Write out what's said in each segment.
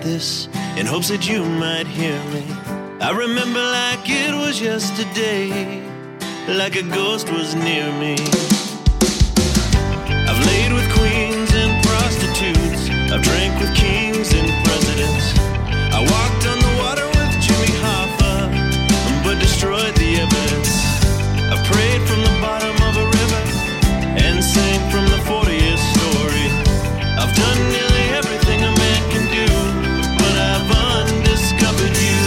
this in hopes that you might hear me. I remember like it was yesterday, like a ghost was near me. I've laid with queens and prostitutes, I've drank with kings and presidents. I walked on the water with Jimmy Hoffa, but destroyed the evidence. I prayed from the bottom of a river and sang from the 40th story. I've done nearly everything a man can do, but I've undiscovered you.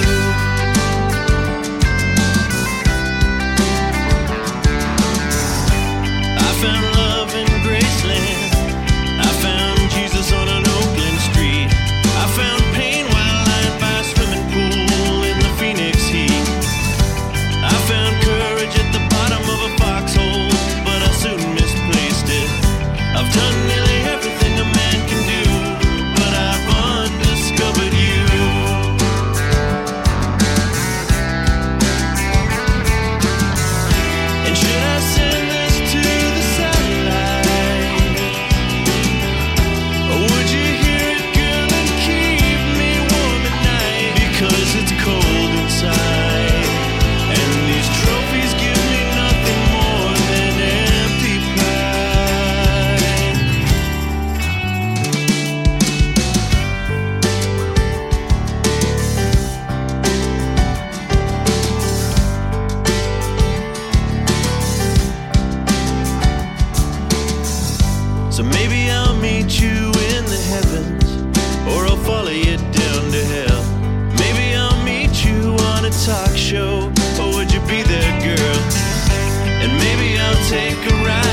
I found love in Graceland. I found Jesus on an Oakland street. I found pain while lying by a swimming pool in the Phoenix heat. I found courage at the bottom of a foxhole, but I soon misplaced it. I've done nearly everything a man can do, but I've undiscovered you. And should I send this to the satellite? Or would you hear it, girl, and keep me warm at night? Because it's cold inside, and these trophies give me nothing more than empty pride. So maybe I'll meet you in the heavens, or I'll follow you down to hell. Maybe I'll meet you on a talk show, or would you be there, girl? And maybe I'll take a ride